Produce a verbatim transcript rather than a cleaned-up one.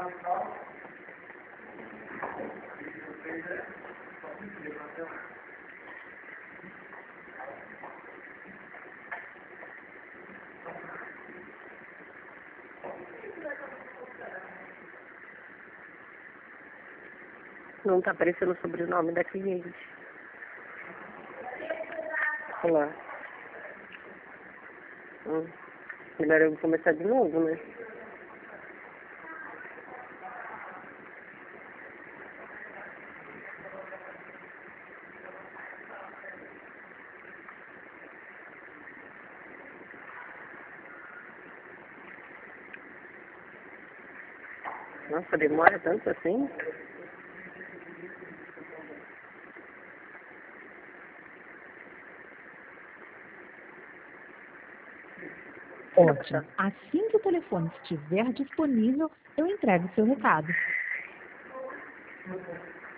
Não tá aparecendo o sobrenome da cliente. Olha lá. Hum. Melhor eu começar de novo, né? Nossa, demora tanto assim? Ótimo. Assim que o telefone estiver disponível, eu entrego o seu recado.